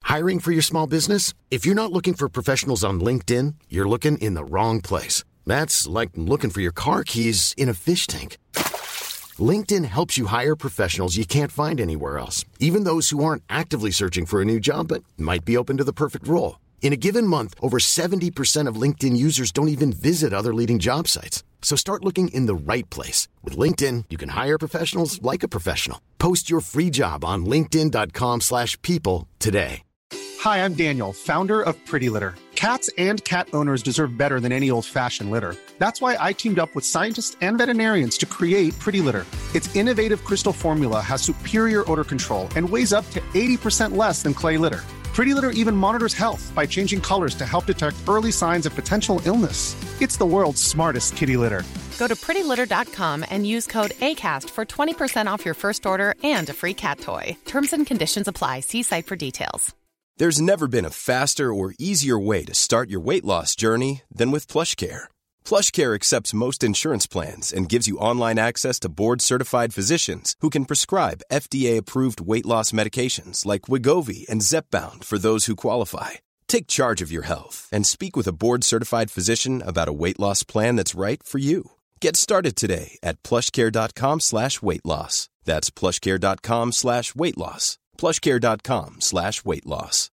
Hiring for your small business? If you're not looking for professionals on LinkedIn, you're looking in the wrong place. That's like looking for your car keys in a fish tank. LinkedIn helps you hire professionals you can't find anywhere else, even those who aren't actively searching for a new job but might be open to the perfect role. In a given month, over 70% of LinkedIn users don't even visit other leading job sites. So start looking in the right place. With LinkedIn, you can hire professionals like a professional. Post your free job on linkedin.com/people today. Hi, I'm Daniel, founder of Pretty Litter. Cats and cat owners deserve better than any old-fashioned litter. That's why I teamed up with scientists and veterinarians to create Pretty Litter. Its innovative crystal formula has superior odor control and weighs up to 80% less than clay litter. Pretty Litter even monitors health by changing colors to help detect early signs of potential illness. It's the world's smartest kitty litter. Go to prettylitter.com and use code ACAST for 20% off your first order and a free cat toy. Terms and conditions apply. See site for details. There's never been a faster or easier way to start your weight loss journey than with PlushCare. PlushCare accepts most insurance plans and gives you online access to board-certified physicians who can prescribe FDA-approved weight loss medications like Wegovy and Zepbound for those who qualify. Take charge of your health and speak with a board-certified physician about a weight loss plan that's right for you. Get started today at plushcare.com/weightloss. That's plushcare.com/weightloss. plushcare.com/weightloss.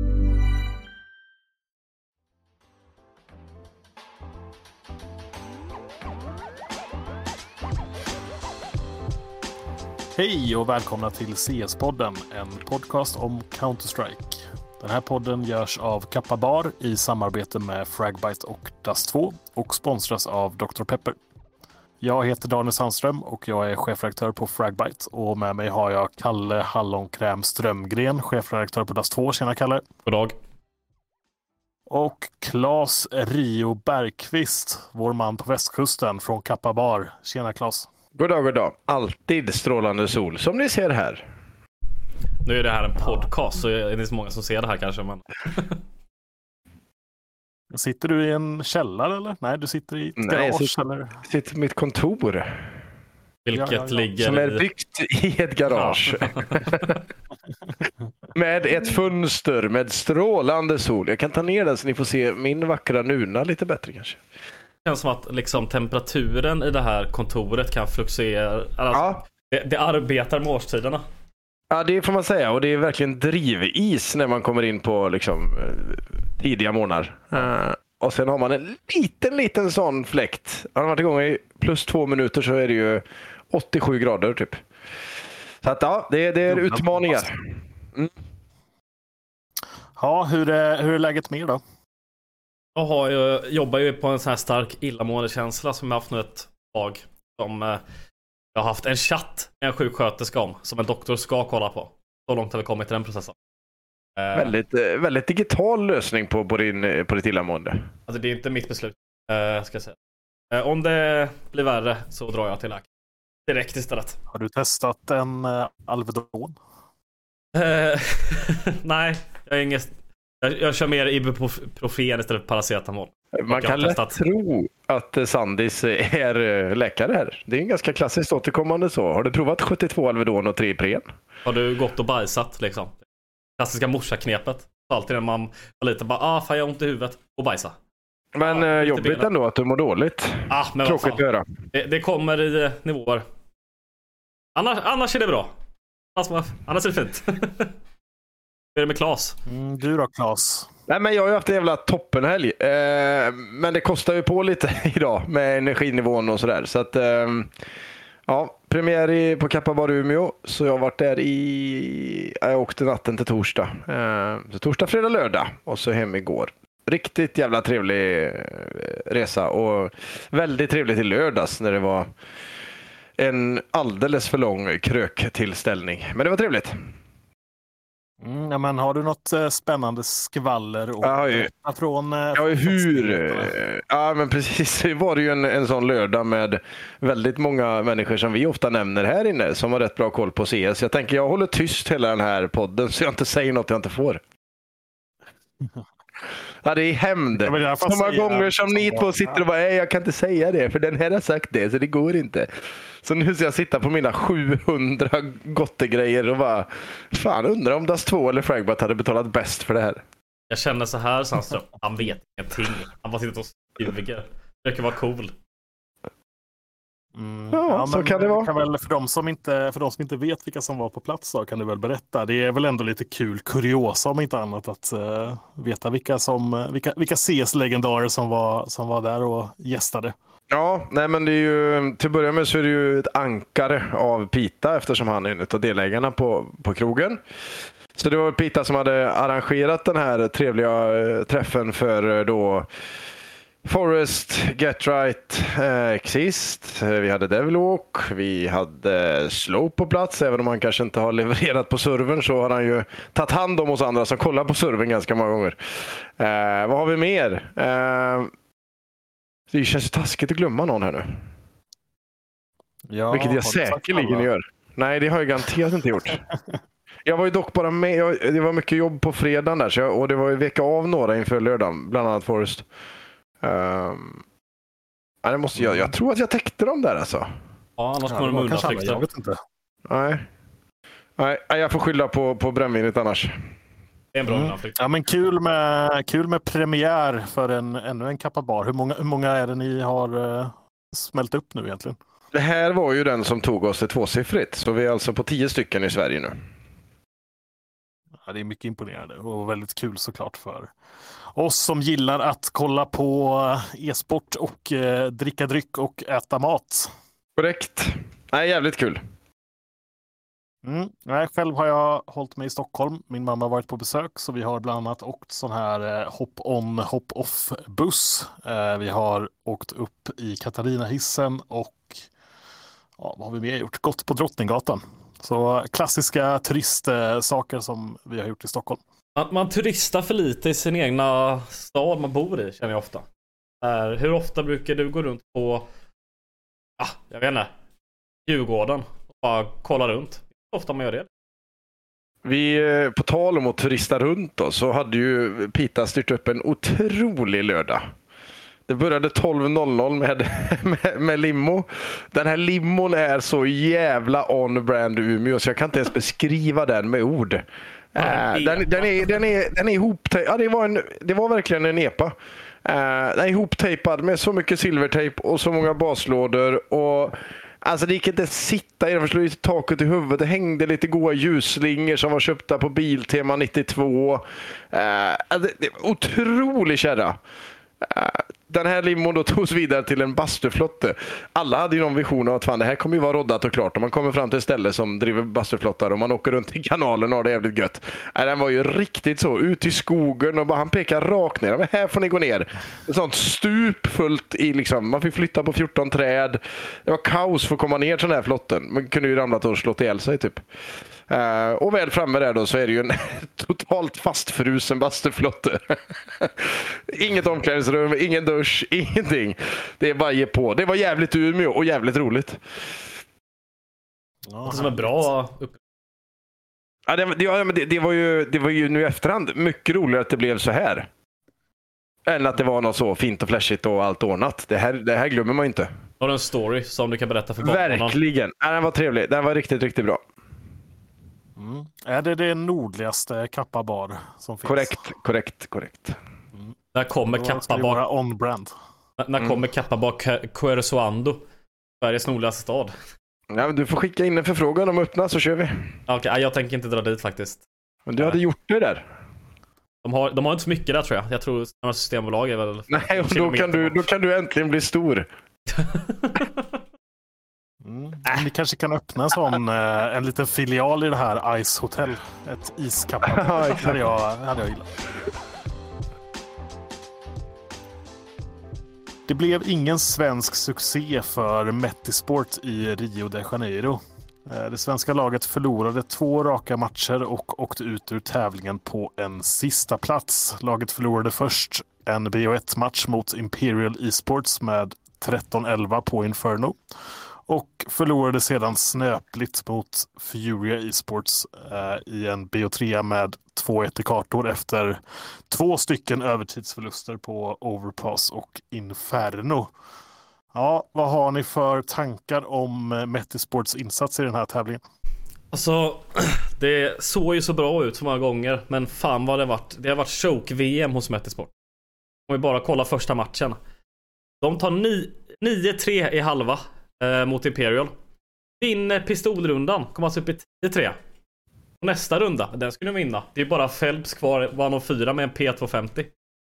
Hej och välkomna till CS-podden, en podcast om Counter-Strike. Den här podden görs av Kappa Bar i samarbete med Fragbite och Dust 2 och sponsras av Dr. Pepper. Jag heter Daniel Sandström och jag är chefredaktör på Fragbite, och med mig har jag Kalle Hallonkräm Strömgren, chefredaktör på Dust 2. Tjena Kalle. God dag. Och Claes Rio Bergqvist, vår man på västkusten från Kappa Bar. Tjena Claes. God dag, god dag. Alltid strålande sol, som ni ser här. Nu är det här en podcast, så är det så många som ser det här kanske. Men... Sitter du i en källare eller? Nej, du sitter i ett garage eller? Jag sitter på mitt kontor. Vilket ligger som är byggt i ett garage. Ja. Med ett fönster med strålande sol. Jag kan ta ner den så ni får se min vackra nuna lite bättre kanske. Det känns som att liksom temperaturen i det här kontoret kan fluxera. Alltså, det arbetar med årstiderna. Ja, det får man säga. Och det är verkligen drivis när man kommer in på liksom, tidiga månader. Och sen har man en liten sån fläkt. Har man varit igång i plus 2 minuter så är det ju 87 grader typ. Så att ja, det är utmaningar. Mm. Ja, hur är läget med då? Jag jobbar ju på en sån här stark illamåendekänsla som jag haft nu ett tag. Som jag har haft en chatt med en sjuksköterska om, som en doktor ska kolla på. Så långt har vi kommit i den processen. Väldigt digital lösning på ditt illamående. Alltså det är inte mitt beslut, ska jag säga. Om det blir värre så drar jag till läkare direkt istället. Har du testat en Alvedon? Nej, jag kör mer ibuprofen istället för paracetamol. Man kan lätt tro att Sandis är läkare här. Det är en ganska klassiskt återkommande så. Har du provat 72 Alvedon och 3 Ipren? Har du gått och bajsat liksom? Klassiska morsaknepet. Alltid när man var lite bara, fan jag har ont i huvudet och bajsa. Men jobbigt ändå att du mår dåligt. Men tråkigt att göra. Det kommer i nivåer. Annars är det bra. Annars är det fint. Hur är det med Claes? Du då Claes? Nej, men jag har ju haft en jävla toppenhelg. Men det kostar ju på lite idag med energinivån och sådär. Så att premiär på Kappa Bar Umeå. Så jag har varit där jag åkte natten till torsdag. Så torsdag, fredag, lördag. Och så hem igår. Riktigt jävla trevlig resa. Och väldigt trevligt i lördags när det var en alldeles för lång kröktillställning. Men det var trevligt. Men har du något spännande skvaller från Ja, men precis. Det var ju en sån lördag med väldigt många människor som vi ofta nämner här inne som har rätt bra koll på CS. Jag tänker jag håller tyst hela den här podden så jag inte säger något jag inte får. Ja, det är hämnd. Så många gånger som ni två sitter och bara, jag kan inte säga det för den här har sagt det så det går inte. Så nu ska jag sitta på mina 700 gottegrejer och bara, fan, undrar om Dust 2 eller Fragbite hade betalat bäst för det här. Jag känner så här, Sandström. Han vet ingenting. Han bara sitter och suger. Försöker vara cool. Ja, så kan det vara. Kan väl, för de som inte vet vilka som var på plats då, kan du väl berätta. Det är väl ändå lite kul kuriosa om inte annat att veta vilka CS-legendarer som var där och gästade. Ja, nej, men det är ju, till att börja med så är det ju ett ankare av Pita eftersom han är en av delägarna på krogen. Så det var Pita som hade arrangerat den här trevliga träffen för då Forest, Get Right, Exist. Vi hade Devilwalk, vi hade Slow på plats. Även om han kanske inte har levererat på servern så har han ju tagit hand om oss andra som kollar på servern ganska många gånger. Vad har vi mer? Det känns ju taskigt att glömma någon här nu. Ja, vilket jag säkerligen gör. Nej, det har jag garanterat inte gjort. Jag var ju dock bara med. Det var mycket jobb på fredagen där. Och det var ju vecka av några inför lördagen. Bland annat Forest. Jag tror att jag täckte dem där alltså. Ja, annars kommer de undan. Jag vet inte. Nej, jag får skylla på brännvinet annars. Det är en bra undanflykt. Ja, men kul med premiär för ännu en kappabar. Hur många är det ni har smält upp nu egentligen? Det här var ju den som tog oss till tvåsiffrigt. Så vi är alltså på 10 stycken i Sverige nu. Ja, det är mycket imponerande och väldigt kul såklart för oss som gillar att kolla på e-sport och dricka dryck och äta mat. Korrekt. Nej, jävligt kul. Nej, själv har jag hållit mig i Stockholm. Min mamma har varit på besök så vi har bland annat åkt sån här hop-on, hop-off buss. Vi har åkt upp i Katarina-hissen och vad har vi mer gjort? Gått på Drottninggatan. Så klassiska turistsaker som vi har gjort i Stockholm. Man turistar för lite i sin egna stad man bor i, känner jag ofta. Hur ofta brukar du gå runt på jag vet inte, Djurgården och bara kolla runt? Hur ofta man gör det? Vi, på tal om att turista runt då, så hade ju Pita styrt upp en otrolig lördag. Det började 12.00 med limo. Den här limon är så jävla on-brand Umeå så jag kan inte ens beskriva den med ord. Den är ihoptejpad. Ja, det var verkligen en epa. Den är ihoptejpad med så mycket silvertejp och så många baslådor och alltså det gick inte att sitta i den, för slog ut taket i huvudet. Det hängde lite goda ljusslingor som var köpta på Biltema 92. Otrolig kärra. Den här limon då togs vidare till en bastuflotte. Alla hade ju någon vision av att fan, det här kommer ju vara roddat och klart. Om man kommer fram till ett ställe som driver bastuflottar och man åker runt i kanalen och har det jävligt gött. Den var ju riktigt så, ut i skogen och bara, han pekar rakt ner. Men här får ni gå ner. Ett sånt stup fullt i liksom, man fick flytta på 14 träd. Det var kaos för att komma ner till den här flotten. Man kunde ju ramlat och slått ihjäl sig typ. Och väl framme där då så är det ju en totalt fastfrusen bastuflotte. Inget omklädningsrum, ingen dusch, ingenting. Det är bara ge på. Det var jävligt Umeå och jävligt roligt. Det som är bra. Det var ju nu i efterhand mycket roligare att det blev så här. Än att det var något så fint och flashigt och allt ordnat. Det här glömmer man inte. Har du en story som du kan berätta för barnen? Verkligen. Den var trevlig. Den var riktigt, riktigt bra. Är det nordligaste kappabar som finns? Korrekt. När kommer kappabar on-brand? När kommer kappabar Karesuando? Sveriges nordligaste stad. Ja, du får skicka in en förfrågan om öppna så kör vi. Okej, jag tänker inte dra dit faktiskt. Men du hade gjort det där. De har inte så mycket där tror jag. Jag tror att Systembolag är väl... Nej, och då kan du äntligen bli stor. Ni kanske kan öppna som en liten filial i det här Ice Hotel. Ett iskappa. hade jag gillat. Det blev ingen svensk succé för Metisport i Rio de Janeiro. Det svenska laget förlorade 2 raka matcher och åkte ut ur tävlingen på en sista plats. Laget förlorade först en BO1-match mot Imperial Esports med 13-11 på Inferno. Och förlorade sedan snöpligt mot Furia Esports i en BO3 med 2-1 i kartor efter 2 stycken övertidsförluster på Overpass och Inferno. Ja, vad har ni för tankar om Metisports insats i den här tävlingen? Alltså, det såg ju så bra ut så många gånger. Men fan vad det har varit choke-VM hos Metisport. Om vi bara kollar första matchen. De tar 9-3 i halva mot Imperial. Vinner pistolrundan, kommer alltså upp i 10-3. Och nästa runda, den skulle de vinna. Det är bara Phelps kvar, var de 4 med en P250.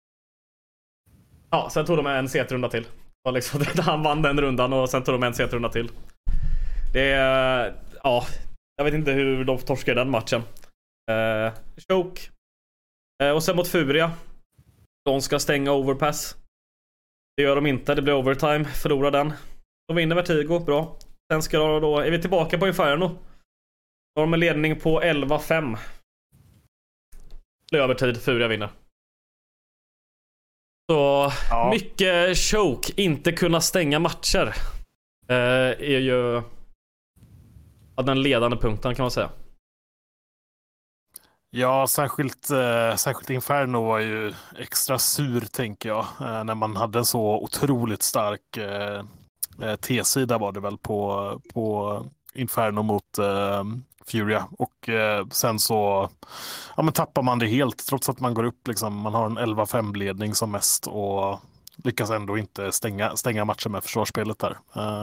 Ja, sen tog de en CT-runda till. Och liksom, han vann den rundan och sen tog de en CT-runda till. Det är... Ja, jag vet inte hur de torskade den matchen. Choke. Och sen mot Furia. De ska stänga overpass. Det gör de inte, det blir overtime. Förlorar den. De vinner Vertigo, bra. Sen ska de då... Är vi tillbaka på Inferno? Då har de en ledning på 11-5. Övertid, Furia vinner. Så mycket choke, inte kunna stänga matcher är ju den ledande punkten, kan man säga. Ja, särskilt Inferno var ju extra sur, tänker jag, när man hade en så otroligt stark T-sida var det väl på Inferno mot Furia, och sen så tappar man det helt trots att man går upp liksom, man har en 11-5-ledning som mest och lyckas ändå inte stänga matchen med försvarsspelet där.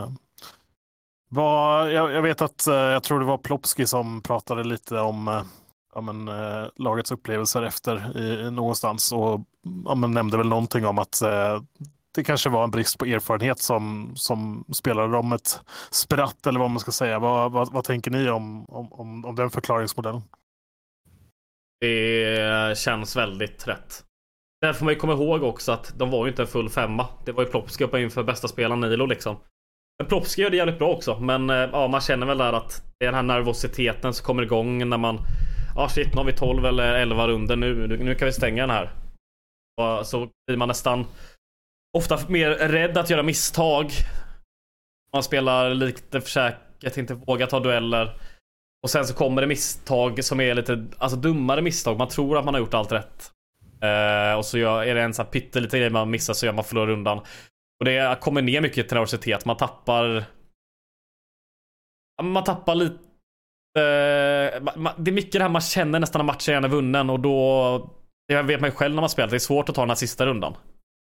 Jag vet att jag tror det var Plopski som pratade lite om lagets upplevelser efter någonstans, och nämnde väl någonting om att det kanske var en brist på erfarenhet som spelade om ett spratt, eller vad man ska säga. Vad tänker ni om den förklaringsmodellen? Det känns väldigt rätt. Där får man ju komma ihåg också att de var ju inte en full femma. Det var ju Plopski uppe inför bästa spelaren Nilo liksom. Men Plopski gör det jävligt bra också. Men man känner väl där att det är den här nervositeten som kommer igång när man... shit, nu har vi 12 eller 11 runder nu kan vi stänga den här. Och så blir man nästan ofta mer rädd att göra misstag. Man spelar lite försäkert, inte vågar ta dueller. Och sen så kommer det misstag som är lite dummare misstag. Man tror att man har gjort allt rätt. Och så är det en sån här pyttelite grej man missar, så gör man förlorar rundan. Och det kommer ner mycket till nervositet. Man tappar lite. Det är mycket det här man känner nästan när matchen är vunnen. Och då, det vet man ju själv när man spelar, det är svårt att ta den här sista rundan.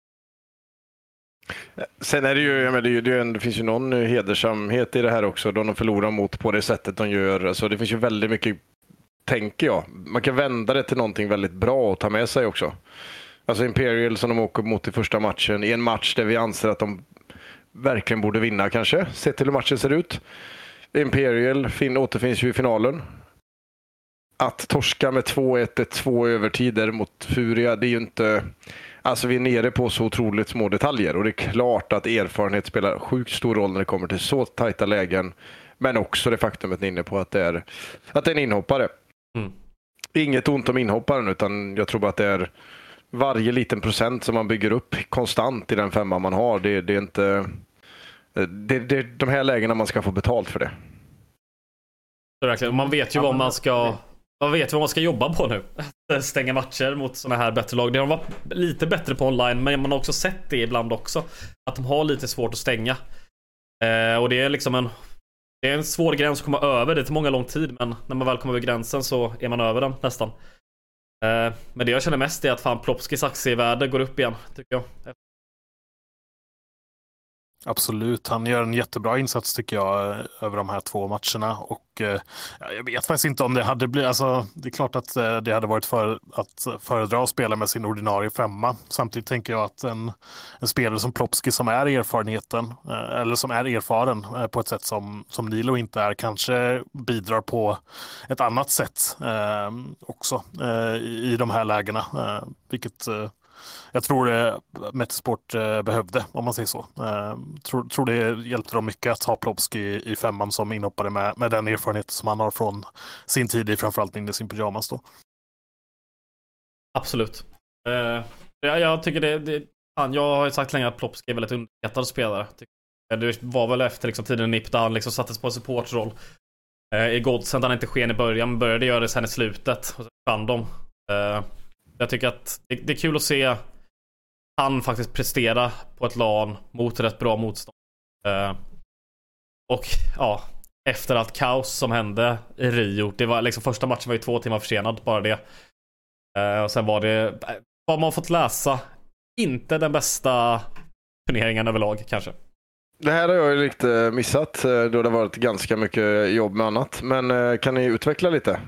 Sen är det ju, det finns ju någon hedersamhet i det här också, då de förlorar mot på det sättet de gör. Alltså det finns ju väldigt mycket, tänker jag. Man kan vända det till någonting väldigt bra och ta med sig också. Alltså Imperial som de åker mot i första matchen, i en match där vi anser att de verkligen borde vinna kanske, sett till hur matchen ser ut. Imperial återfinns ju i finalen. Att torska med 2-1, 2 övertider mot Furia, det är ju inte... Alltså vi är nere på så otroligt små detaljer, och det är klart att erfarenhet spelar sjukt stor roll när det kommer till så tajta lägen, men också det faktumet ni är inne på att det är en inhoppare. Inget ont om inhopparen, utan jag tror bara att det är varje liten procent som man bygger upp konstant i den femma man har. Det är inte det är de här lägena man ska få betalt för det. Så verkligen. Man vet ju vad man ska jobba på nu. Stänga matcher mot såna här bättre lag. Det har varit lite bättre på online, men man har också sett det ibland också, att de har lite svårt att stänga. Och det är liksom en svår gräns att komma över. Det tar många lång tid, men när man väl kommer över gränsen så är man över den nästan. Men det jag känner mest är att fan Plopskis aktievärde går upp igen, tycker jag. Absolut, han gör en jättebra insats tycker jag över de här 2 matcherna, och jag vet faktiskt inte om det hade blivit, det är klart att det hade varit att föredra att spela med sin ordinarie femma. Samtidigt tänker jag att en spelare som Plopski som är erfarenheten, eller som är erfaren på ett sätt som Nilo inte är, kanske bidrar på ett annat sätt också i de här lägena, vilket jag tror Metisport behövde, om man säger så. Tror det hjälpte dem mycket att ha Plopski i femman som inhoppare med den erfarenhet som han har från sin tid i framförallt Ninjas in Pyjamas då. Absolut. Jag tycker jag har ju sagt länge att Plopski är väldigt underskattad spelare. Det var väl efter liksom, tiden i NIP där han liksom sattes på en supportroll. I Godsend han inte sken i början, men började göra det sen i slutet. Och så fann de. Jag tycker att det är kul att se han faktiskt prestera på ett LAN mot rätt bra motstånd. Och ja, efter allt kaos som hände i Rio, det var liksom första matchen var ju 2 timmar försenad, bara det. Och sen var det, vad man fått läsa, inte den bästa turneringen överlag kanske. Det här har jag ju lite missat då det har varit ganska mycket jobb med annat. Men kan ni utveckla lite?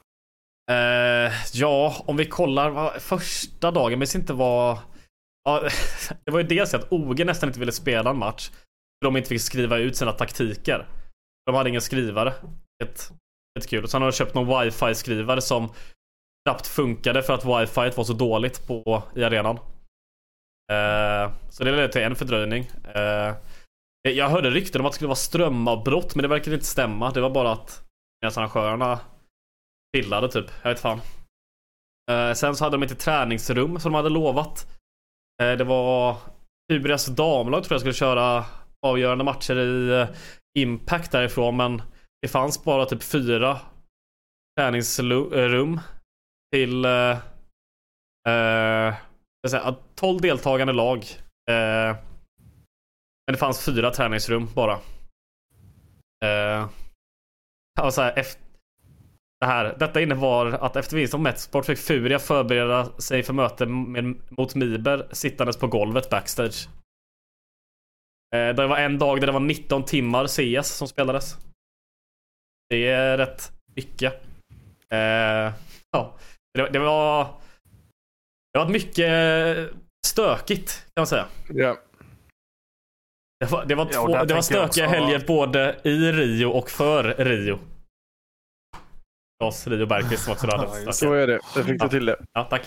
Ja, om vi kollar första dagen, men inte var... Ja, det var ju dels att OG nästan inte ville spela en match för de inte fick skriva ut sina taktiker. De hade ingen skrivare. Ett kul. Och sen har de köpt någon wifi-skrivare som knappt funkade för att wifi var så dåligt i arenan. Så det ledde till en fördröjning. Jag hörde rykten om att det skulle vara strömavbrott, men det verkade inte stämma. Det var bara att arrangörerna pillade typ, jag vet fan. Sen så hade de inte träningsrum som de hade lovat. Det var Hybris damlag tror jag skulle köra avgörande matcher i Impact därifrån, men det fanns bara typ 4 träningsrum till 12 deltagande lag. Men det fanns 4 träningsrum bara. Detta innebar att efter vinsten om Metsport fick Furia förbereda sig för möte mot Miber sittandes på golvet backstage. Det var en dag där det var 19 timmar CS som spelades. Det är rätt mycket. Det var mycket stökigt kan man säga. Ja. Det var stökiga helger både i Rio och för Rio. Rio Bergqvist som också hade. Så är det. Jag fick till det. Ja, tack.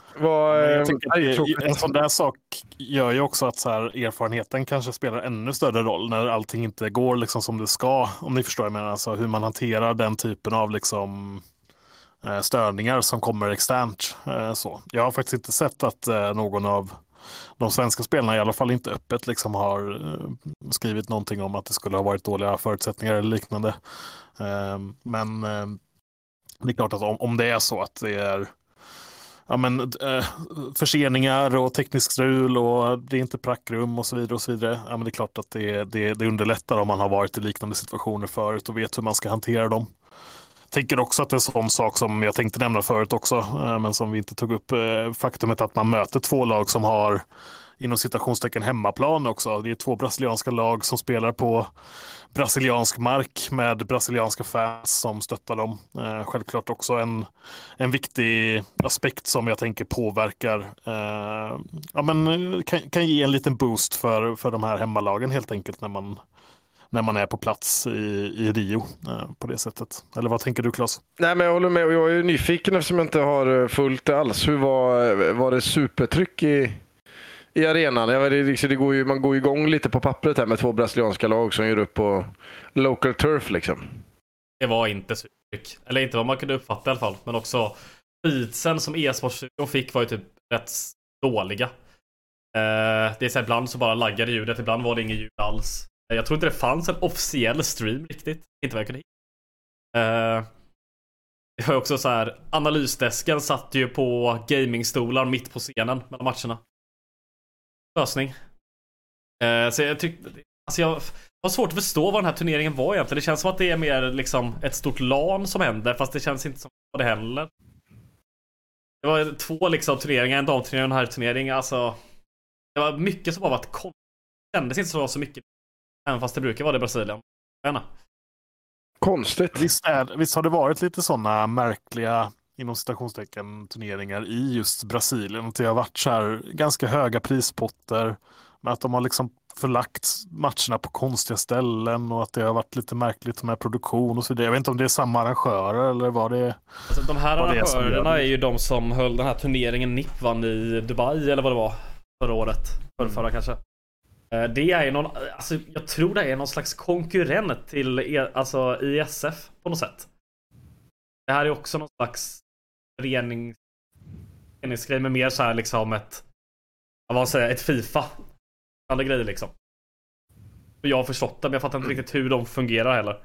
En sån där sak gör ju också att så här, erfarenheten kanske spelar ännu större roll när allting inte går liksom som det ska, om ni förstår mig, alltså hur man hanterar den typen av liksom störningar som kommer externt. Så. Jag har faktiskt inte sett att någon av de svenska spelarna, i alla fall inte öppet, liksom har skrivit någonting om att det skulle ha varit dåliga förutsättningar eller liknande. Men det är klart att om det är så att det är förseningar och teknisk strul och det är inte prackrum och så vidare, men det är klart att det underlättar om man har varit i liknande situationer förut och vet hur man ska hantera dem. Jag tänker också att det är en sån sak som jag tänkte nämna förut också, men som vi inte tog upp, faktumet att man möter 2 lag som har inom citationstecken hemmaplan också. Det är 2 brasilianska lag som spelar på brasiliansk mark med brasilianska fans som stöttar dem. Självklart också en viktig aspekt som jag tänker påverkar kan ge en liten boost för de här hemmalagen helt enkelt när man är på plats i Rio på det sättet. Eller vad tänker du, Claes? Nej, men jag håller med och jag är ju nyfiken eftersom jag inte har följt det alls. Hur var det supertryck i arenan? Man går ju igång lite på pappret här med 2 brasilianska lag som gör upp på local turf liksom. Det var inte supertryck. Eller inte vad man kunde uppfatta i alla fall. Men också beatsen som e-sportstudion fick var ju typ rätt dåliga. Det är så här, ibland så bara laggade ljudet, ibland var det ingen ljud alls. Jag tror inte det fanns en officiell stream riktigt. Inte vad jag kunde hitta. Det var också så här, analysdesken satt ju på gamingstolar mitt på scenen mellan matcherna. Lösning. Så jag tyckte, alltså jag har svårt att förstå vad den här turneringen var egentligen. Det känns som att det är mer liksom ett stort LAN som händer, fast det känns inte som det heller. Det var 2 liksom turneringar, en damturnering och en herrturnering. Alltså, det var mycket som bara var konstigt. Det kändes inte så mycket, även fast det brukar vara det i Brasilien. Konstigt. Visst har det varit lite sådana märkliga inom citationstecken turneringar i just Brasilien. Det har varit så här ganska höga prispotter, men att de har liksom förlagt matcherna på konstiga ställen och att det har varit lite märkligt med produktion och så vidare. Jag vet inte om det är samma arrangörer eller vad det är. Alltså, de här arrangörerna är ju de som höll den här turneringen NIP vann i Dubai eller vad det var förra året. Förra kanske. Det är någon, alltså jag tror det är någon slags konkurrent till ISF på något sätt. Det här är också någon slags föreningsgrej med mer så här liksom ett FIFA. Andra grejer liksom. Jag har förstått det, men jag fattar inte riktigt hur de fungerar heller.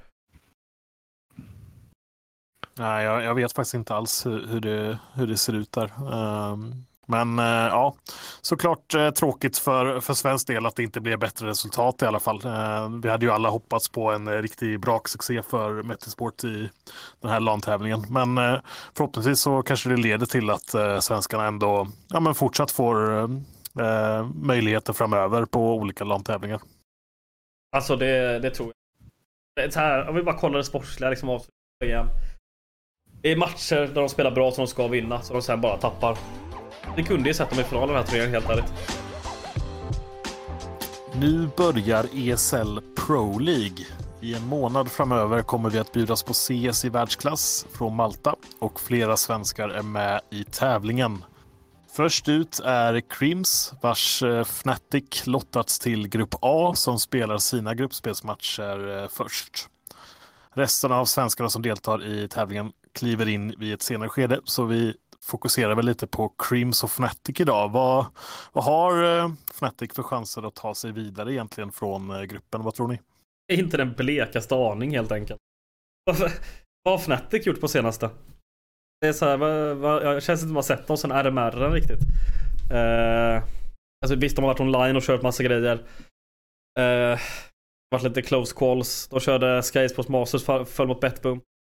Nej, jag vet faktiskt inte alls hur det ser ut där. Men ja, såklart tråkigt för svensk del att det inte blev bättre resultat i alla fall. Vi hade ju alla hoppats på en riktigt bra succé för Metisport i den här LAN-tävlingen. Men förhoppningsvis så kanske det leder till att svenskarna ändå men fortsatt får möjligheter framöver på olika LAN-tävlingar. Alltså det tror jag. Så här, om vi bara kollar det sportsliga liksom, det är matcher där de spelar bra som de ska vinna, så de sen bara tappar. Det kunde ju sätta mig i finalen den här turneringen, helt ärligt. Nu börjar ESL Pro League. I en månad framöver kommer vi att bjudas på CS i världsklass från Malta och flera svenskar är med i tävlingen. Först ut är Crims, vars Fnatic lottats till Grupp A som spelar sina gruppspelsmatcher först. Resten av svenskarna som deltar i tävlingen kliver in vid ett senare skede, så vi fokuserar väl lite på Crims och Fnatic idag. Vad har Fnatic för chanser att ta sig vidare egentligen från gruppen? Vad tror ni? Det är inte den blekaste aning, helt enkelt. Vad har Fnatic gjort på senaste? Det är så här, jag känns inte som att man sett dem sen RMR riktigt. Alltså visst, de har varit online och kört massa grejer. Varit lite close calls. De körde Skysports Masters, föll mot Betboom.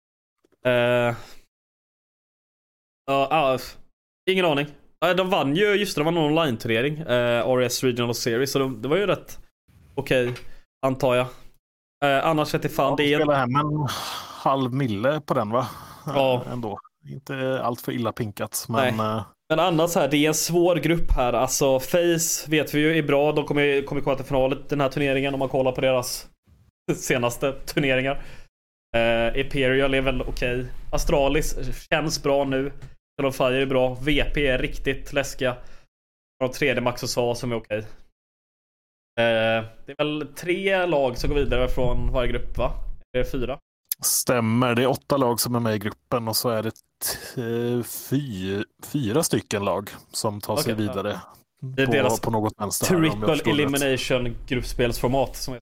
Ingen aning. De vann ju, just det, de vann en online-turnering, RS Regional Series, så det var ju rätt okej, antar jag. Annars vet jag fan, det är... spelade hem en halv mille på den, va? Ja. Ändå. Inte allt för illa pinkat, men... Men annars här, det är en svår grupp här. Alltså Face vet vi ju är bra. De kommer komma till finalen den här turneringen om man kollar på deras senaste turneringar. Imperial är väl okej. Astralis känns bra nu. Fire är bra. VP är riktigt läskiga. Och tredje Max och SA som är okej. Det är väl 3 lag som går vidare från varje grupp, va? Det är 4. Stämmer, det är 8 lag som är med i gruppen och så är det 4 stycken lag som tar sig vidare. Det är deras på något vänster. Triple Elimination gruppspelsformat som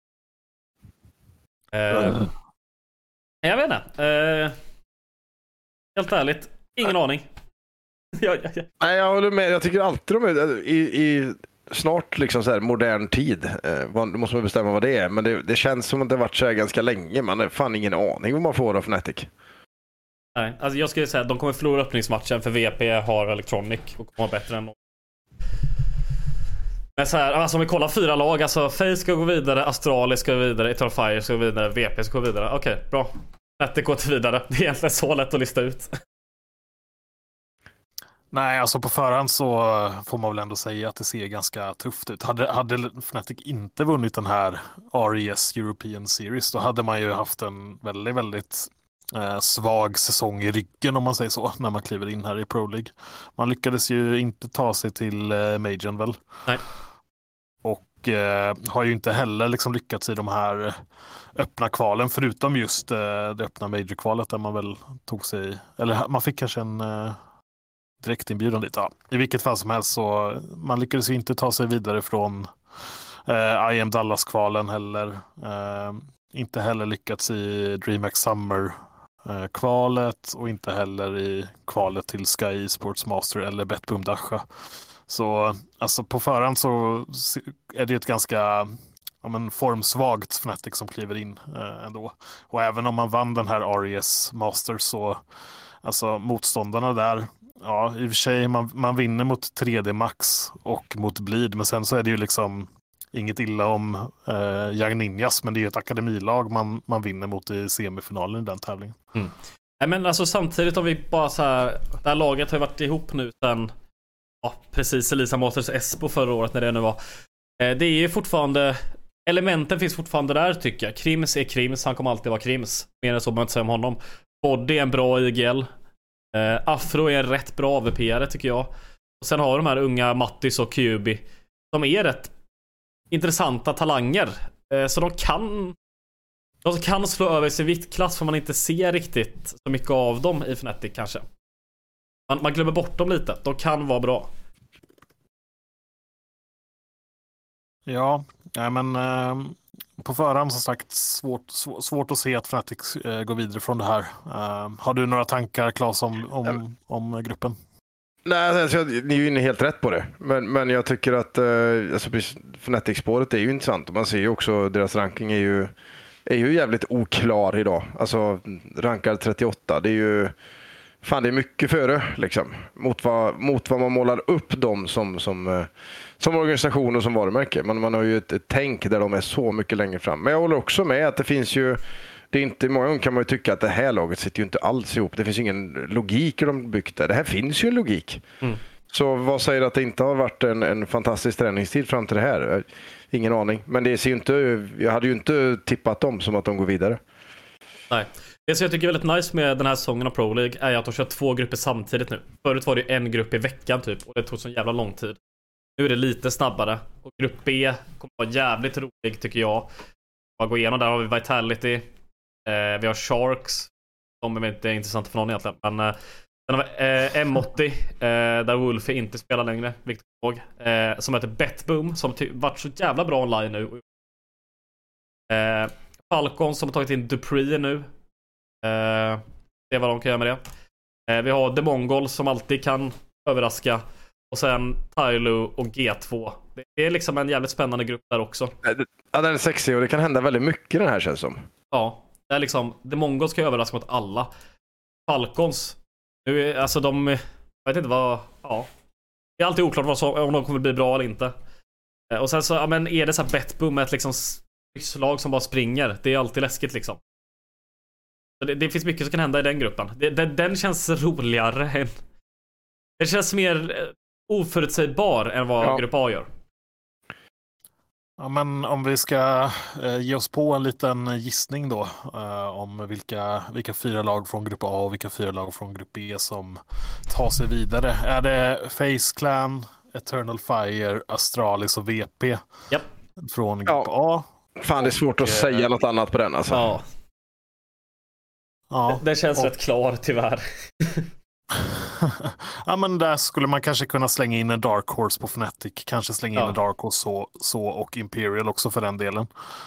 jag vet inte. Helt ärligt, ingen aning. Nej, jag håller med. Jag tycker alltid de är i snart liksom så här modern tid. Då måste man bestämma vad det är. Men det känns som att det har varit så här ganska länge. Man har fan ingen aning vad man får av Fnatic. Nej, alltså jag skulle säga att de kommer förlora öppningsmatchen, för VP har Electronic och kommer bättre än någon. Men så här, alltså om vi kollar 4 lag, alltså Face ska gå vidare, Astralis ska gå vidare, Eternal Fire ska gå vidare, VP ska gå vidare. Okej, bra. Fnatic går till vidare. Det är egentligen så lätt att lista ut. Nej, alltså på förhand så får man väl ändå säga att det ser ganska tufft ut. Hade Fnatic inte vunnit den här RES European Series, då hade man ju haft en väldigt, väldigt svag säsong i ryggen, om man säger så, när man kliver in här i Pro League. Man lyckades ju inte ta sig till Majorn väl. Nej. Och har ju inte heller liksom lyckats i de här öppna kvalen, förutom just det öppna Major-kvalet där man väl tog sig, eller man fick kanske en direktinbjudan dit. Ja. I vilket fall som helst så man lyckades ju inte ta sig vidare från IM Dallas-kvalen heller. Inte heller lyckats i DreamHack Summer-kvalet och inte heller i kvalet till Sky Sports Master eller Betboom Dasha. Så alltså på förhand så är det ett ganska formsvagt Fnatic som kliver in ändå. Och även om man vann den här RES Master så alltså motståndarna där, ja i och för sig man vinner mot 3D Max och mot Bleed, men sen så är det ju liksom inget illa om Young Ninjas, men det är ju ett akademilag man vinner mot i semifinalen i den tävlingen. Nej, men alltså samtidigt har vi bara så här, det här laget har ju varit ihop nu sen precis Elisa Masters Espo förra året när det nu var. Det är ju fortfarande, elementen finns fortfarande där tycker jag. Krims är Krims, han kommer alltid vara Krims. Mer än så man inte säga om honom. Body är en bra IGL. Afro är en rätt bra AVP-are tycker jag. Och sen har de här unga Mattis och Kyubi. De är rätt intressanta talanger. Så de kan slå över sin viktklass, för man inte ser riktigt så mycket av dem i Fnatic kanske. Man glömmer bort dem lite. De kan vara bra. Ja, men på förhand som sagt svårt att se att Fnatic går vidare från det här. Har du några tankar, Claes, om gruppen? Nej, alltså, ni är ju inne helt rätt på det. Men jag tycker att Fnatic-spåret är ju intressant. Man ser ju också deras ranking är ju jävligt oklar idag. Alltså rankar 38. Det är ju det är mycket före liksom. Mot vad man målar upp dem som organisation och som varumärke. Man har ju ett tänk där de är så mycket längre fram. Men jag håller också med att det finns ju, det är inte, många gånger kan man ju tycka att det här laget sitter ju inte alls ihop. Det finns ingen logik i de byggt det. Det här finns ju en logik. Så vad säger att det inte har varit en fantastisk träningstid fram till det här? Ingen aning. Men det ser ju inte, jag hade ju inte tippat dem som att de går vidare. Nej. Det som jag tycker är väldigt nice med den här säsongen av Pro League är att de kör 2 grupper samtidigt nu. Förut var det en grupp i veckan typ, och det tog så jävla lång tid. Nu är det lite snabbare. Och grupp B kommer vara jävligt rolig tycker jag. Bara gå igenom, där har vi Vitality. Vi har Sharks. De är inte intressanta för någon egentligen. Men sen har vi M80. Där Wolfie inte spelar längre, vilket jag ihåg. Som heter Betboom. Som varit så jävla bra online nu. Falcon som har tagit in Dupree nu. Det är vad de kan göra med det. Vi har The Mongol som alltid kan överraska. Och sen Tylo och G2. Det är liksom en jävligt spännande grupp där också. Ja, den är sexig och det kan hända väldigt mycket den här känns som. Ja, det är liksom The Mongol ska överraska mot alla. Falcons nu, alltså de, jag vet inte vad, ja. Det är alltid oklart om de kommer bli bra eller inte. Och sen så, ja, men är det så här Betboom med ett liksom slag som bara springer. Det är alltid läskigt liksom. Det finns mycket som kan hända i den gruppen. Den känns roligare än, det känns mer oförutsägbar än vad grupp A gör. Ja, men om vi ska ge oss på en liten gissning då om vilka 4 lag från grupp A och vilka 4 lag från grupp B som tar sig vidare. Är det FaZe Clan, Eternal Fire, Astralis och VP från grupp A? Fan, det är svårt att säga något annat på den alltså. Ja. Det känns rätt klar tyvärr. Ja, men där skulle man kanske kunna slänga in en Dark Horse på Fnatic. Kanske slänga in en Dark Horse så och Imperial också för den delen.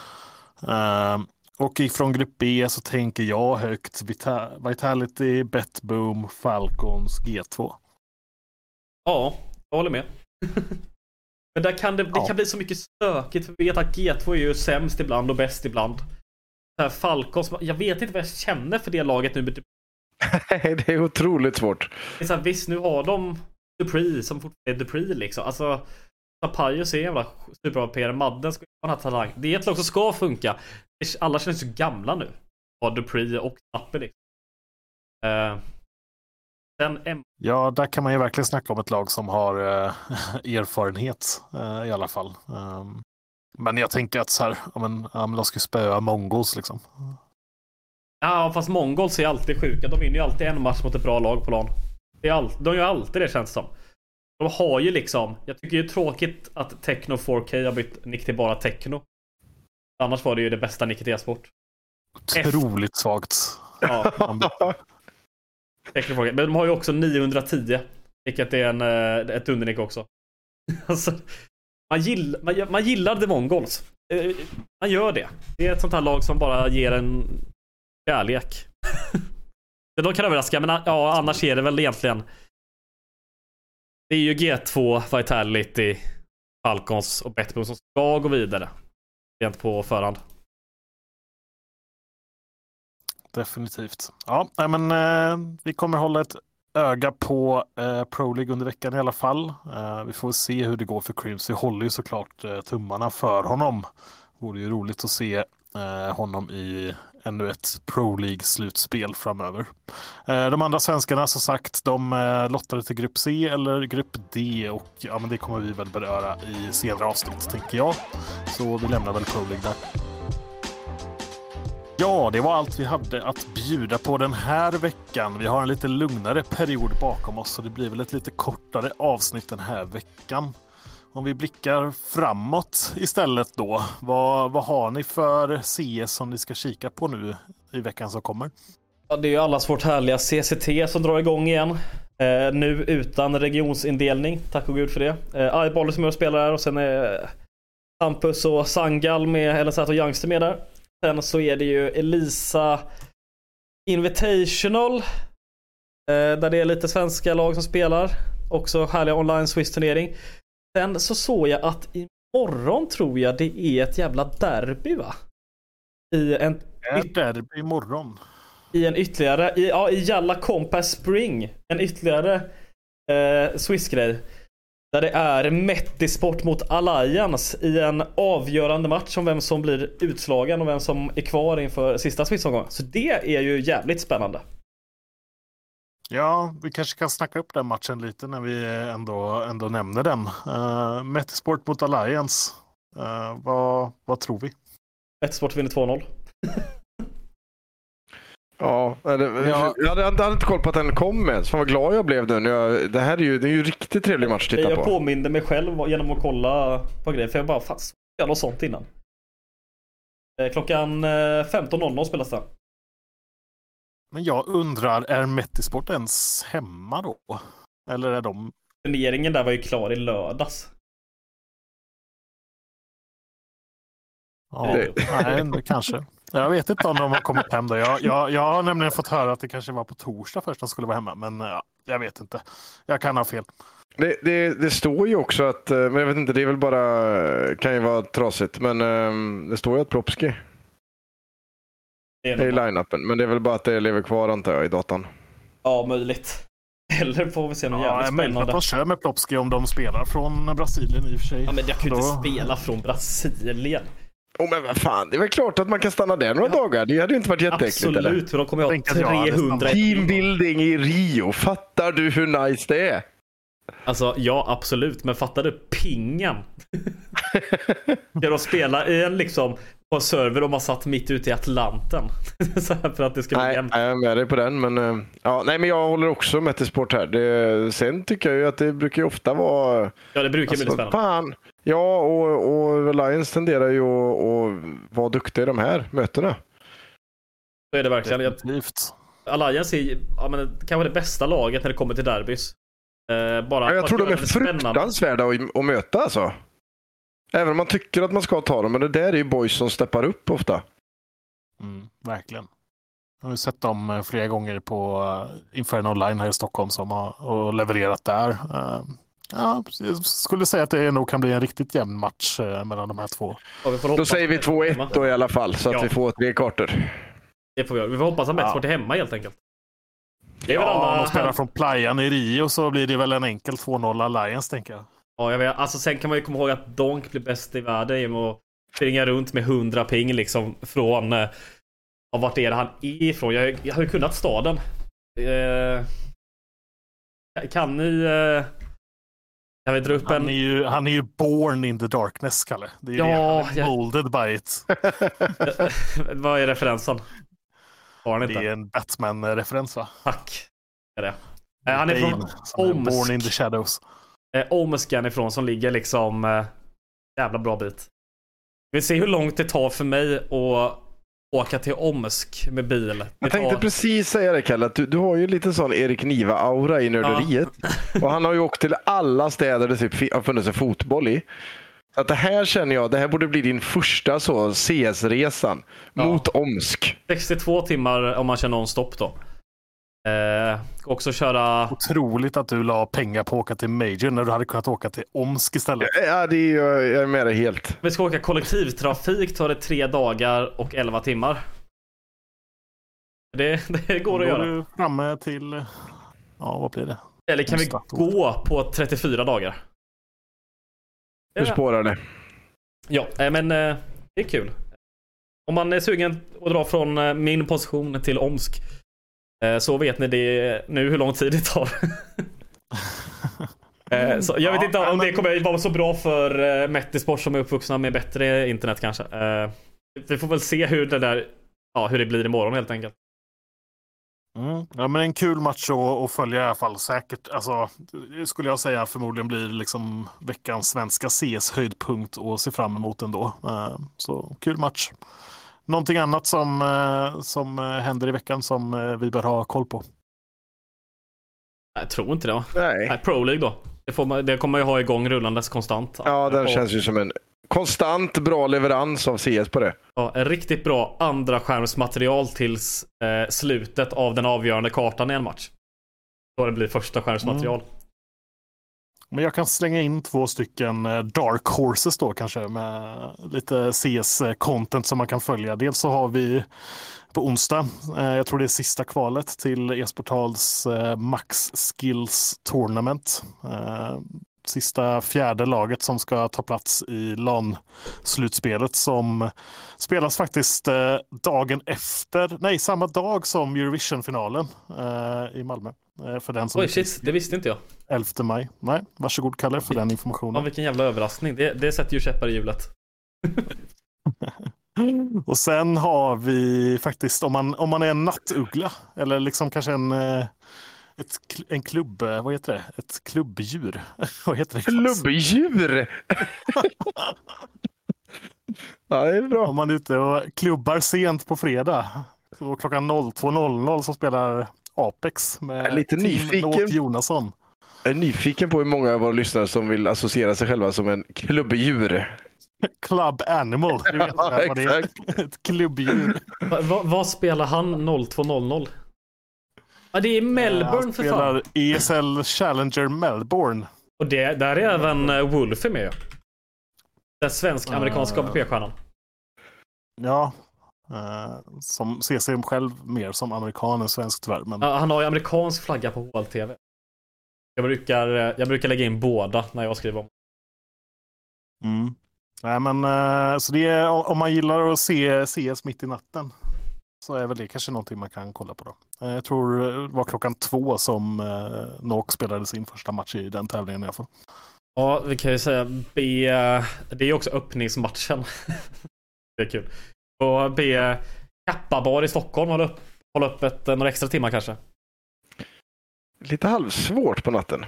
Och ifrån grupp B så tänker jag högt Vitality, Betboom, Falcons, G2. Ja, jag håller med. Men där kan det kan bli så mycket stökigt. För vi vet att G2 är ju sämst ibland och bäst ibland. Falcons, jag vet inte vad jag känner för det laget nu. Det är otroligt svårt. Det är så här, visst, nu har de Dupree som fortfarande är Dupree liksom. Alltså Tapajos är en jävla superbra PR. Madden ska ha talang. Det är ett lag som ska funka. Alla känns så gamla nu. Har Dupree och Snappe liksom. Ja, där kan man ju verkligen snacka om ett lag som har erfarenhet i alla fall. Men jag tänker att så här, de ska spöa Mongols liksom. Ja, fast Mongols är alltid sjuka. De vinner ju alltid en match mot ett bra lag på plan. De gör alltid det, känns som. De har ju liksom, jag tycker det är tråkigt att Techno 4K har bytt nick till bara Techno. Annars var det ju det bästa nicket i e-sport. Otroligt svagt. Ja. Techno 4K. Men de har ju också 910. Vilket är ett undernick också. Alltså, man gillar The Mongols. Man gör det. Det är ett sånt här lag som bara ger en kärlek. De kan överraska, men annars är det väl egentligen, det är ju G2, Vitality, Falcons och Betboom som ska gå vidare. Rent på förhand. Definitivt. Ja, men vi kommer hålla ett öga på Pro League under veckan i alla fall. Vi får se hur det går för Crims. Vi håller ju såklart tummarna för honom. Det vore ju roligt att se honom i ännu ett Pro League-slutspel framöver. De andra svenskarna, som sagt, de lottade till grupp C eller grupp D, och men det kommer vi väl beröra i senare avsnitt, tänker jag. Så vi lämnar väl Pro League där. Ja, det var allt vi hade att bjuda på den här veckan. Vi har en lite lugnare period bakom oss, så det blir väl ett lite kortare avsnitt den här veckan. Om vi blickar framåt istället då, vad har ni för CS som ni ska kika på nu i veckan som kommer? Ja, det är ju allas vårt härliga CCT som drar igång igen. Nu utan regionsindelning, tack och gud för det. Eyeball som jag spelar där, och sen är Campus och Sangal med LSAT och Youngster med där. Sen så är det ju Elisa Invitational, där det är lite svenska lag som spelar. Också härliga online Swiss-turnering. Sen så såg jag att imorgon tror jag det är ett jävla derby, va? Derby imorgon. I en ytterligare, i Jalla Compass Spring. En ytterligare Swiss-grej. Där det är Metisport mot Alliance i en avgörande match om vem som blir utslagen och vem som är kvar inför sista Swiss-omgången. Så det är ju jävligt spännande. Ja, vi kanske kan snacka upp den matchen lite när vi ändå nämner den. Metisport mot Alliance. Vad tror vi? Metisport vinner 2-0. Ja, jag hade inte koll på att den kom ens. Fan vad glad jag blev nu. Det är ju riktigt trevlig match att titta på. Jag påminde mig själv genom att kolla på grejer. För jag bara, fan, jag något sånt innan. Klockan 15.00 spelas det. Men jag undrar, är Metisport ens hemma då? Eller är de... Turneringen där var ju klar i lördags. Ja, nej, kanske. Jag vet inte om de har kommit hem då. Jag har nämligen fått höra att det kanske var på torsdag först de skulle vara hemma. Men ja, jag vet inte. Jag kan ha fel. Det står ju också att, men jag vet inte, det är väl bara, kan ju vara trasigt. Men det står ju att Propski är i line-upen. Men det är väl bara att det lever kvar, antar jag, i datan. Ja, möjligt. Eller får vi se något jävligt spännande. Att de kör med Propski om de spelar från Brasilien i och för sig. Ja, men jag kan ju inte spela från Brasilien. Men vad fan, det är väl klart att man kan stanna där några dagar. Det hade ju inte varit jätteäckligt. Absolut, för då kommer jag ha 300. Teambuilding i Rio, fattar du hur nice det är? Alltså, ja, absolut. Men fattar du pingen? Ska de spela i en liksom på en server och man satt mitt ute i Atlanten? Så här för att det ska bli jämnt. Nej, jag är med dig på den. Men, men jag håller också med till sport här. Sen tycker jag ju att det brukar ju ofta vara... Ja, det brukar bli spännande. Fan. Ja, och Lions tenderar ju att vara duktiga i de här mötena. Så är det verkligen. Alliance är kanske det bästa laget när det kommer till derbys. Jag tror de är fruktansvärda att möta alltså. Även om man tycker att man ska ta dem. Men det där är ju boys som steppar upp ofta. Verkligen. Jag har sett dem flera gånger på Inferno Online här i Stockholm som har levererat där. Ja, jag skulle säga att det nog kan bli en riktigt jämn match mellan de här två. Då säger vi 2-1 då i alla fall, så att vi får 3 kartor. Det får vi göra. Vi får hoppas att Metisport är hemma helt enkelt. Om de spelar från Playan i Rio så blir det väl en enkel 2-0 Alliance, tänker jag. Ja, jag vet. Alltså, sen kan man ju komma ihåg att Donk blir bäst i världen genom att springa runt med 100 ping liksom från vart är det han är ifrån. Jag har ju kunnat staden. Kan ni... Jag vill dra upp han är ju born in the darkness, Kalle. Det är det. Molded by it. Vad är referensen? Det är en Batman-referens, va? Tack. Det är det. Han är från Omsk. Born in the shadows. Omsk är ifrån, som ligger liksom jävla bra bit. Vi ser hur långt det tar för mig att åka till Omsk med bil. Jag tänkte precis säga det, Kalle, att du har ju lite sån Erik Niva-aura i nörderiet. Ja. Och han har ju åkt till alla städer det typ har funnits en fotboll i. Så att det här känner jag, det här borde bli din första så CS-resan mot Omsk. 62 timmar om man kör non-stop då. Också köra... Otroligt att du la pengar på att åka till Major när du hade kunnat åka till Omsk istället. Ja, det är jag är med dig helt. Vi ska åka kollektivtrafik, tar det 3 dagar och 11 timmar. Det går att göra. Du framme till... Ja, vad blir det? Eller kan vi gå på 34 dagar? Hur spårar det? Ja, men det är kul. Om man är sugen att dra från min position till Omsk, så vet ni det nu hur lång tid det tar. Så jag vet inte om det kommer vara så bra för Metisport som är uppvuxna med bättre internet kanske. Vi får väl se hur det blir imorgon helt enkelt. Ja, men en kul match att följa i alla fall. Säkert, alltså, skulle jag säga förmodligen blir liksom veckans svenska CS-höjdpunkt och se fram emot ändå. Så kul match. Någonting annat som händer i veckan som vi bör ha koll på? Jag tror inte det. Nej. Pro League då. Det kommer man ju ha igång rullandes konstant. Ja, den känns ju som en konstant bra leverans av CS på det. Ja, en riktigt bra andra skärmsmaterial tills slutet av den avgörande kartan i en match. Då det blir första skärmsmaterial. Men jag kan slänga in 2 stycken Dark Horses då kanske med lite CS-content som man kan följa. Dels så har vi på onsdag, jag tror det är sista kvalet till Esportals Max Skills Tournament. Sista 4:e laget som ska ta plats i LAN-slutspelet som spelas faktiskt samma dag som Eurovision-finalen i Malmö. För den som det visste inte jag. 11 maj. Nej, varsågod Kalle för den informationen. Ja, vilken jävla överraskning. Det sätter ju käppar i hjulet. Och sen har vi faktiskt, om man är en nattuggla eller liksom kanske en klubb, vad heter det? Ett klubbdjur. Vad heter det? Klubbdjur! Ja, det är bra. Om man är ute och klubbar sent på fredag. Så klockan 02.00 så spelar Apex med lite nyfiken. Jonasson. Jag är nyfiken på hur många av våra lyssnare som vill associera sig själva som en klubbdjur. Club Animal. Du vet vad det är. Ett klubbdjur. Vad spelar han 02.00? Ja, det är Melbourne för fan. Han spelar ESL Challenger Melbourne. Och där är även Wolf med. Den svensk-amerikanska ABP-stjärnan. Ja. Som ser sig själv mer som amerikan än svensk tyvärr. Men... Han har ju amerikansk flagga på HLTV. Jag brukar lägga in båda när jag skriver om. Nej, men så det är, om man gillar att se CS mitt i natten så är väl det kanske någonting man kan kolla på då. Jag tror det var klockan 2 som Nok spelade sin första match i den tävlingen i alla fall. Ja, vi kan ju säga det är också öppningsmatchen. Det är kul. Och be Kappabar i Stockholm hålla upp några extra timmar kanske. Lite halvsvårt på natten.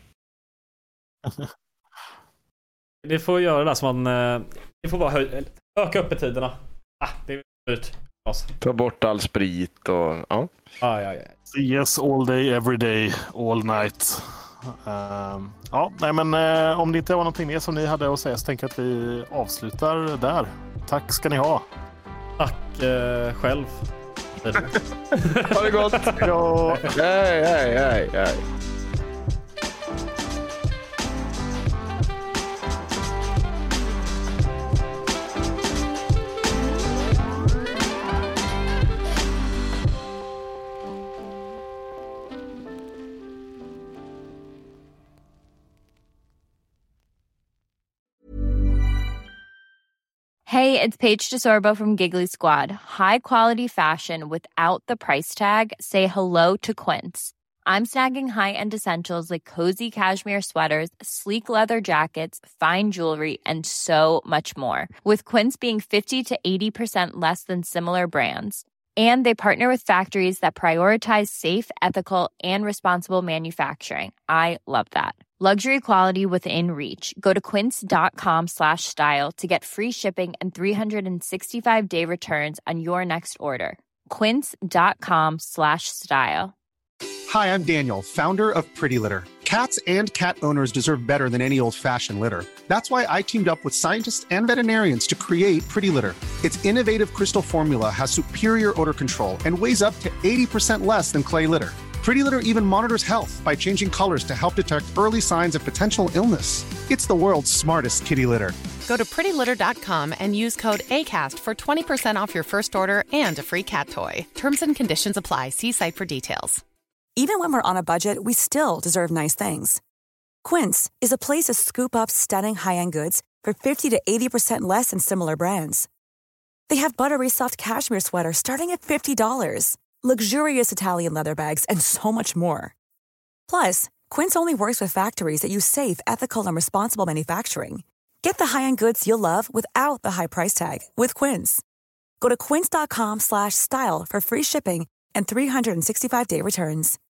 Det får göra det som det får bara öka öppettiderna. Det är dyrt. Ta bort all sprit och ja. Yes, all day, every day, all night. Om det inte var någonting mer som ni hade att säga så tänker jag att vi avslutar där. Tack ska ni ha. Tack själv. Ha det gott. Ja. Hej. Hey, it's Paige DeSorbo from Giggly Squad. High quality fashion without the price tag. Say hello to Quince. I'm snagging high-end essentials like cozy cashmere sweaters, sleek leather jackets, fine jewelry, and so much more. With Quince being 50 to 80% less than similar brands. And they partner with factories that prioritize safe, ethical, and responsible manufacturing. I love that. Luxury quality within reach. Go to quince.com/style to get free shipping and 365-day returns on your next order. Quince.com/style. Hi, I'm Daniel, founder of Pretty Litter. Cats and cat owners deserve better than any old-fashioned litter. That's why I teamed up with scientists and veterinarians to create Pretty Litter. Its innovative crystal formula has superior odor control and weighs up to 80% less than clay litter. Pretty Litter even monitors health by changing colors to help detect early signs of potential illness. It's the world's smartest kitty litter. Go to prettylitter.com and use code ACAST for 20% off your first order and a free cat toy. Terms and conditions apply. See site for details. Even when we're on a budget, we still deserve nice things. Quince is a place to scoop up stunning high-end goods for 50 to 80% less than similar brands. They have buttery soft cashmere sweaters starting at $50, luxurious Italian leather bags, and so much more. Plus, Quince only works with factories that use safe, ethical, and responsible manufacturing. Get the high-end goods you'll love without the high price tag with Quince. Go to quince.com/style for free shipping and 365-day returns.